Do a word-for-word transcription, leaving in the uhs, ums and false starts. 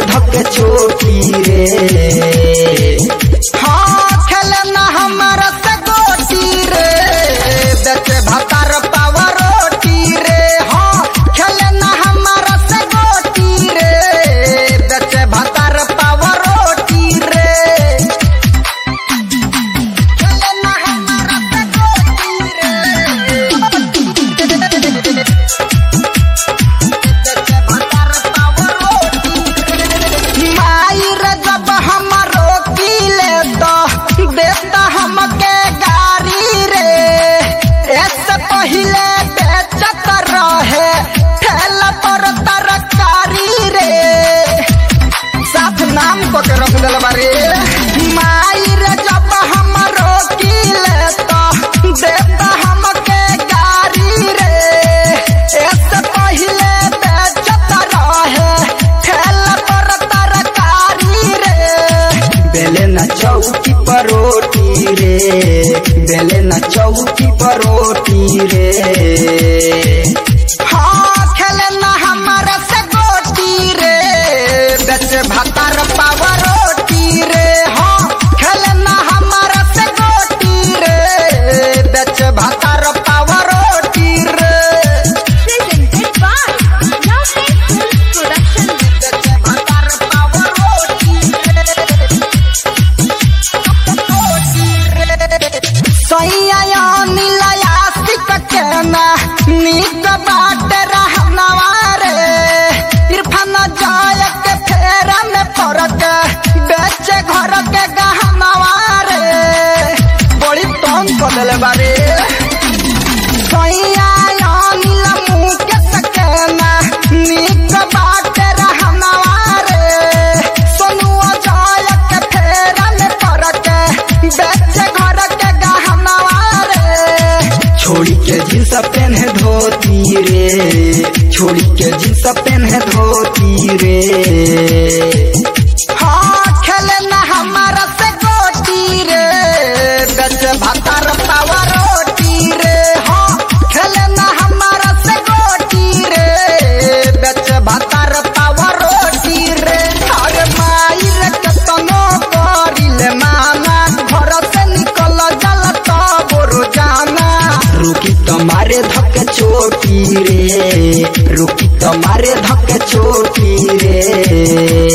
धके चोटी रे। हाँ खेले ना हमारा से गोटी रे, बेचे भातार पावा रोटी रे। हाँ खेले ना हमारा से गोटी रे, बेचे भातार पावा रोटी रे। खेले ना हमारा से गोटी रे, बेचे भातार पावा रोटी रे। माई रे जब हम रोटी ले तो देता हमके गारी रे, ऐसे पहले बेचत रहे ठेला पर तरकारी रे। साथ नाम को के रख दिल बारे। माई रे जब हम रोटी ले तो देता हमके गारी रे, ऐसे पहले बेचत रहे ठेला पर तरकारी रे। बेले न चौकी पर रोटी रे, बेले न चौकी पर रोटी रे। हाँ खेले न हमारा से गोटी रे, बेचे भातार पावा रोटी रे। हाँ खेले न हमारा से गोटी रे, बेचे भातार पावा रोटी रे। Presented by Love Films Production. बेचे भातार पावा रोटी रे। सैया नीलया सिकके ना नीक बाट रहनवा रे। इरफान जाय के फेरा में फरक, बेचे घर के गहनवा रे। बड़ी तंग कर दिले बारे। सैया नील मुँह के सकेना नीक बाट रहनवा रे। सोनुआ जाय के फेरा में फरक, बेचे घर के गहनवा रे। छोड़ी के जींस पहने धोती रे, छोड़ी के जींस पहने धोती रे। हाँ खेले ना हमारा से गोटी रे, बेचे भातार पावा रोटी रे। हाँ खेले ना हमारा से गोटी रे, बेचे भातार पावा रोटी रे। अरे माई रे केतनो करिले माना, घर से निकल जल तब रोजाना। रुकी तुम्हारे धके चोटी रे, रुकी तुम्हारे धके चोटी रे।